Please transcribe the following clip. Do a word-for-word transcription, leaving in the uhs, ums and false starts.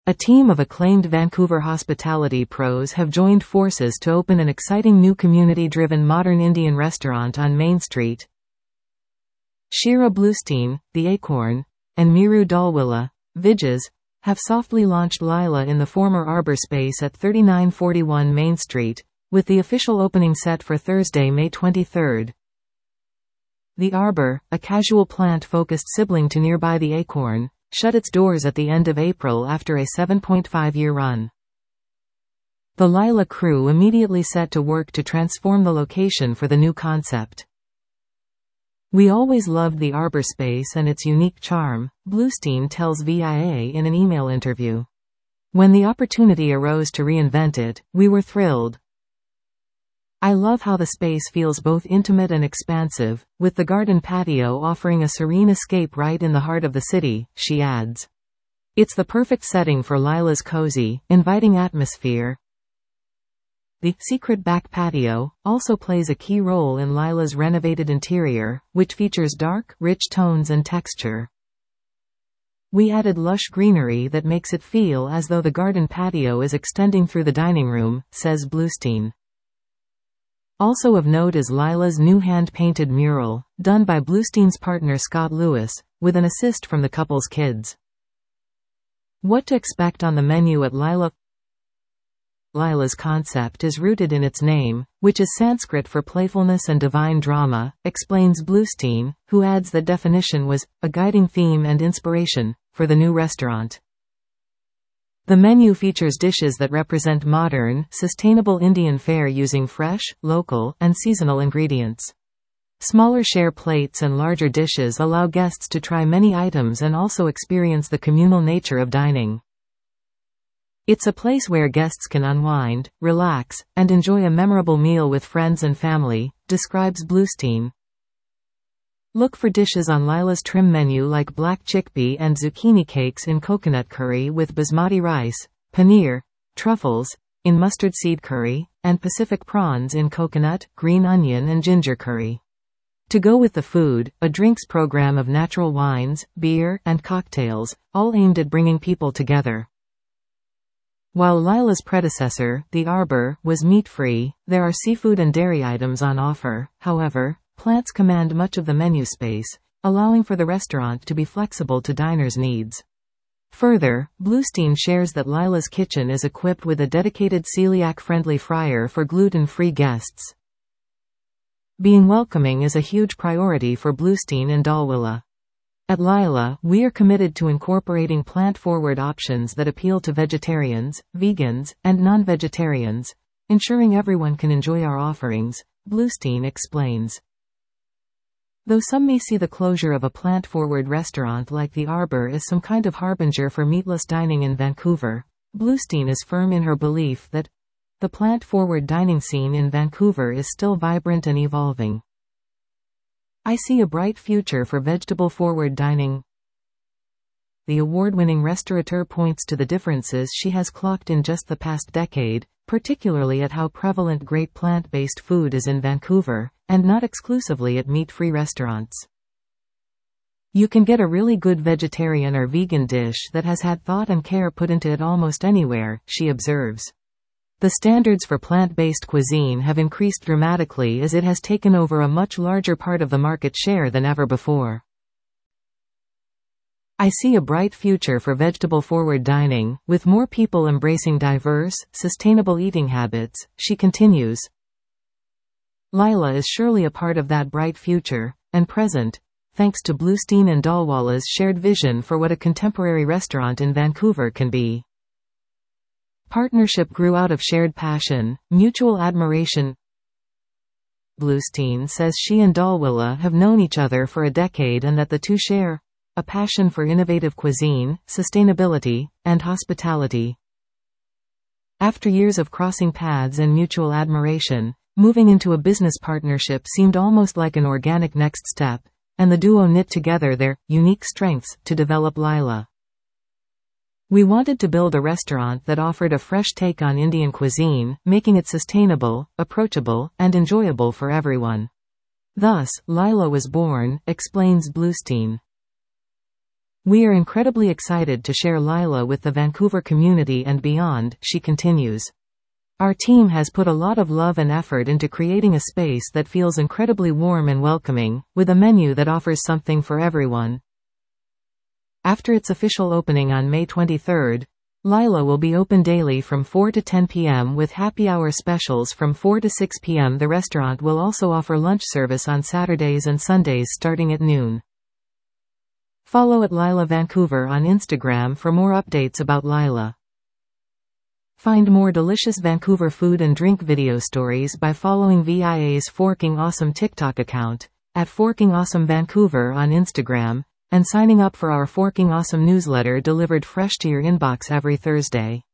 A team of acclaimed Vancouver hospitality pros have joined forces to open an exciting new community-driven modern Indian restaurant on Main Street. Shira Bluestein, The Acorn, and Miru Dalwilla, Vidges, have softly launched Lila in the former Arbor space at thirty-nine forty-one Main Street, with the official opening set for Thursday, May twenty-third. The Arbor, a casual plant-focused sibling to nearby The Acorn, shut its doors at the end of April after a seven point five year run. The Lila crew immediately set to work to transform the location for the new concept. "We always loved the Arbor space and its unique charm," Bluestein tells V I A in an email interview. "When the opportunity arose to reinvent it, we were thrilled. I love how the space feels both intimate and expansive, with the garden patio offering a serene escape right in the heart of the city," she adds. "It's the perfect setting for Lila's cozy, inviting atmosphere." The secret back patio also plays a key role in Lila's renovated interior, which features dark, rich tones and texture. "We added lush greenery that makes it feel as though the garden patio is extending through the dining room," says Bluestein. Also of note is Lila's new hand-painted mural, done by Bluestein's partner Scott Lewis, with an assist from the couple's kids. What to expect on the menu at Lila? Lila's concept is rooted in its name, which is Sanskrit for playfulness and divine drama, explains Bluestein, who adds that definition was a guiding theme and inspiration for the new restaurant. The menu features dishes that represent modern, sustainable Indian fare using fresh, local, and seasonal ingredients. Smaller share plates and larger dishes allow guests to try many items and also experience the communal nature of dining. "It's a place where guests can unwind, relax, and enjoy a memorable meal with friends and family," describes Bluestein. Look for dishes on Lila's trim menu like black chickpea and zucchini cakes in coconut curry with basmati rice, paneer, truffles, in mustard seed curry, and Pacific prawns in coconut, green onion and ginger curry. To go with the food, a drinks program of natural wines, beer, and cocktails, all aimed at bringing people together. While Lila's predecessor, The Arbor, was meat-free, there are seafood and dairy items on offer. However, plants command much of the menu space, allowing for the restaurant to be flexible to diners' needs. Further, Bluestein shares that Lila's kitchen is equipped with a dedicated celiac-friendly fryer for gluten-free guests. Being welcoming is a huge priority for Bluestein and Dalwilla. At Lila, we are committed to incorporating plant-forward options that appeal to vegetarians, vegans, and non-vegetarians, ensuring everyone can enjoy our offerings, Bluestein explains. Though some may see the closure of a plant-forward restaurant like The Arbor as some kind of harbinger for meatless dining in Vancouver, Bluestein is firm in her belief that the plant-forward dining scene in Vancouver is still vibrant and evolving. "I see a bright future for vegetable-forward dining." The award-winning restaurateur points to the differences she has clocked in just the past decade, particularly at how prevalent great plant-based food is in Vancouver, and not exclusively at meat-free restaurants. "You can get a really good vegetarian or vegan dish that has had thought and care put into it almost anywhere," she observes. The standards for plant-based cuisine have increased dramatically as it has taken over a much larger part of the market share than ever before. "I see a bright future for vegetable-forward dining, with more people embracing diverse, sustainable eating habits," she continues. Lila is surely a part of that bright future, and present, thanks to Bluestein and Dalwilla's shared vision for what a contemporary restaurant in Vancouver can be. Partnership grew out of shared passion, mutual admiration. Bluestein says she and Dalwilla have known each other for a decade and that the two share a passion for innovative cuisine, sustainability, and hospitality. After years of crossing paths and mutual admiration, moving into a business partnership seemed almost like an organic next step, and the duo knit together their unique strengths to develop Lila. "We wanted to build a restaurant that offered a fresh take on Indian cuisine, making it sustainable, approachable, and enjoyable for everyone. Thus, Lila was born," explains Bluestein. We are incredibly excited to share Lila with the Vancouver community and beyond, she continues. Our team has put a lot of love and effort into creating a space that feels incredibly warm and welcoming, with a menu that offers something for everyone. After its official opening on May twenty-third, Lila will be open daily from four to ten p m with happy hour specials from four to six p m The restaurant will also offer lunch service on Saturdays and Sundays starting at noon. Follow at Lila Vancouver on Instagram for more updates about Lila. Find more delicious Vancouver food and drink video stories by following V I A's Forking Awesome TikTok account, at Forking Awesome Vancouver on Instagram, and signing up for our Forking Awesome newsletter delivered fresh to your inbox every Thursday.